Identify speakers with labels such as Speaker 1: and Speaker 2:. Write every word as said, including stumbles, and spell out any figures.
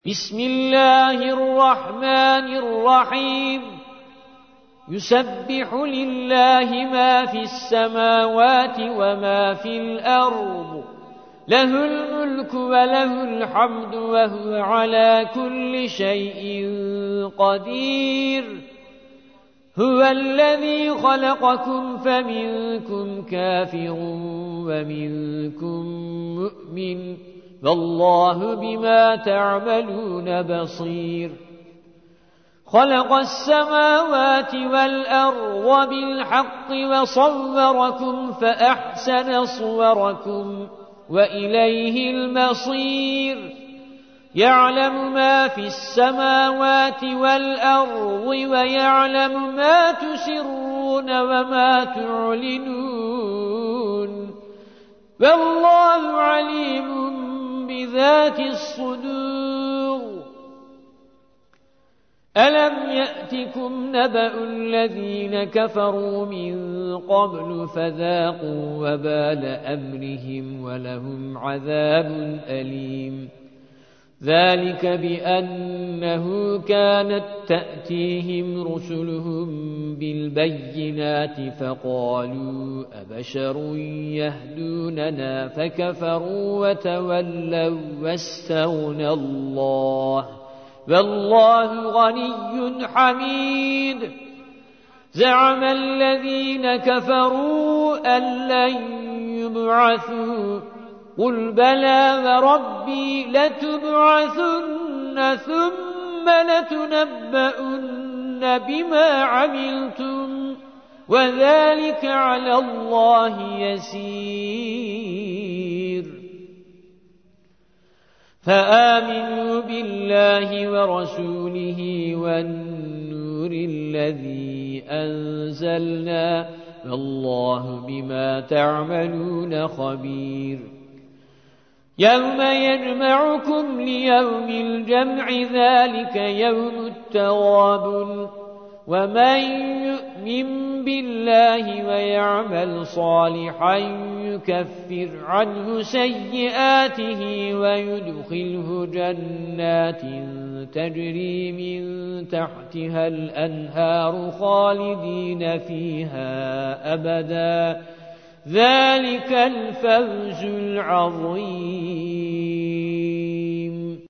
Speaker 1: بسم الله الرحمن الرحيم يسبح لله ما في السماوات وما في الأرض له الملك وله الحمد وهو على كل شيء قدير هو الذي خلقكم فمنكم كافر ومنكم مؤمن والله بما تعملون بصير خلق السماوات والأرض بالحق وصوركم فأحسن صوركم وإليه المصير يعلم ما في السماوات والأرض ويعلم ما تسرون وما تعلنون والله عليم بذات الصدور ألم يأتكم نبأ الذين كفروا من قبل فذاقوا وبال أمرهم ولهم عذاب أليم ذلك بأنه كانت تأتيهم رسلهم بالبينات فقالوا أبشر يهدوننا فكفروا وتولوا واستغنى الله والله غني حميد زعم الذين كفروا أن لن يبعثوا قل بلى وربي لتبعثن ثم لتنبؤن بما عملتم وذلك على الله يسير فآمنوا بالله ورسوله والنور الذي أنزلنا والله بما تعملون خبير يوم يجمعكم ليوم الجمع ذلك يوم التغابن ومن يؤمن بالله ويعمل صالحا يكفر عنه سيئاته ويدخله جنات تجري من تحتها الأنهار خالدين فيها أبدا ذلك الفوز العظيم